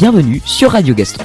bienvenue sur Radio Gaston.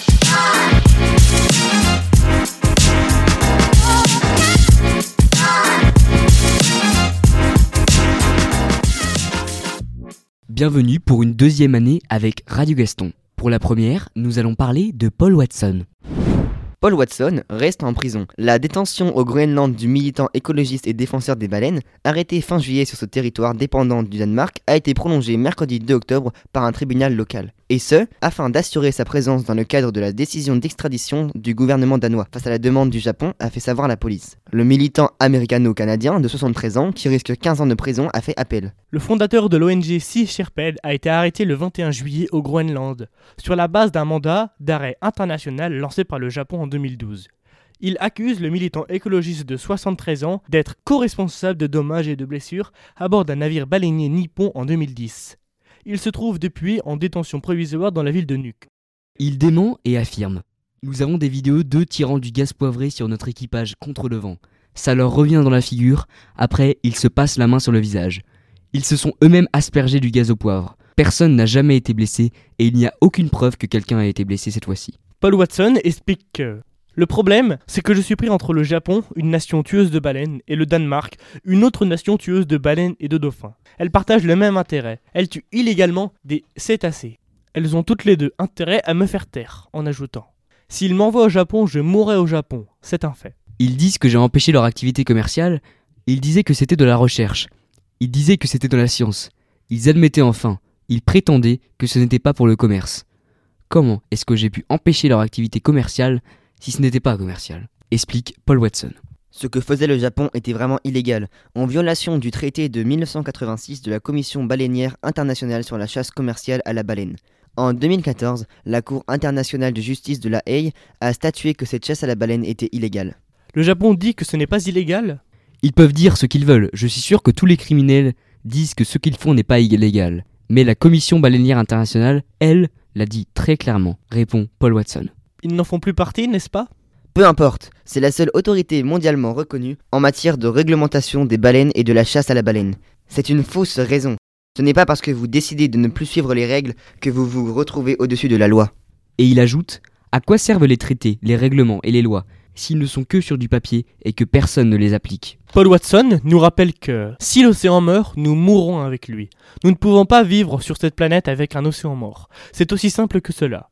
Bienvenue pour une deuxième année avec Radio Gaston. Pour la première, nous allons parler de Paul Watson. Paul Watson reste en prison. La détention au Groenland du militant écologiste et défenseur des baleines, arrêté fin juillet sur ce territoire dépendant du Danemark, a été prolongée mercredi 2 octobre par un tribunal local. Et ce, afin d'assurer sa présence dans le cadre de la décision d'extradition du gouvernement danois, face à la demande du Japon, a fait savoir la police. Le militant américano-canadien de 73 ans, qui risque 15 ans de prison, a fait appel. Le fondateur de l'ONG Sea Shepherd a été arrêté le 21 juillet au Groenland, sur la base d'un mandat d'arrêt international lancé par le Japon en 2012. Il accuse le militant écologiste de 73 ans d'être co-responsable de dommages et de blessures à bord d'un navire baleinier nippon en 2010. Il se trouve depuis en détention provisoire dans la ville de Nuuk. Il dément et affirme. Nous avons des vidéos d'eux tirant du gaz poivré sur notre équipage contre le vent. Ça leur revient dans la figure, après ils se passent la main sur le visage. Ils se sont eux-mêmes aspergés du gaz au poivre. Personne n'a jamais été blessé et il n'y a aucune preuve que quelqu'un a été blessé cette fois-ci. Paul Watson explique que le problème, c'est que je suis pris entre le Japon, une nation tueuse de baleines, et le Danemark, une autre nation tueuse de baleines et de dauphins. Elles partagent le même intérêt. Elles tuent illégalement des cétacés. Elles ont toutes les deux intérêt à me faire taire, en ajoutant « S'ils m'envoient au Japon, je mourrai au Japon, c'est un fait. » Ils disent que j'ai empêché leur activité commerciale. Ils disaient que c'était de la recherche. Ils disaient que c'était de la science. Ils admettaient enfin. Ils prétendaient que ce n'était pas pour le commerce. Comment est-ce que j'ai pu empêcher leur activité commerciale si ce n'était pas commercial ? Explique Paul Watson. Ce que faisait le Japon était vraiment illégal, en violation du traité de 1986 de la Commission baleinière internationale sur la chasse commerciale à la baleine. En 2014, la Cour internationale de justice de La Haye a statué que cette chasse à la baleine était illégale. Le Japon dit que ce n'est pas illégal ? Ils peuvent dire ce qu'ils veulent. Je suis sûr que tous les criminels disent que ce qu'ils font n'est pas illégal. Mais la Commission baleinière internationale, elle, l'a dit très clairement, répond Paul Watson. Ils n'en font plus partie, n'est-ce pas ? Peu importe, c'est la seule autorité mondialement reconnue en matière de réglementation des baleines et de la chasse à la baleine. C'est une fausse raison. Ce n'est pas parce que vous décidez de ne plus suivre les règles que vous vous retrouvez au-dessus de la loi. Et il ajoute, à quoi servent les traités, les règlements et les lois s'ils ne sont que sur du papier et que personne ne les applique ? Paul Watson nous rappelle que si l'océan meurt, nous mourrons avec lui. Nous ne pouvons pas vivre sur cette planète avec un océan mort. C'est aussi simple que cela.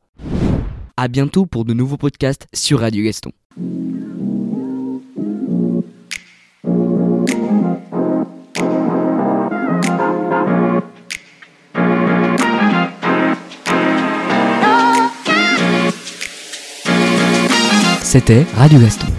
À bientôt pour de nouveaux podcasts sur Radio Gaston. C'était Radio Gaston.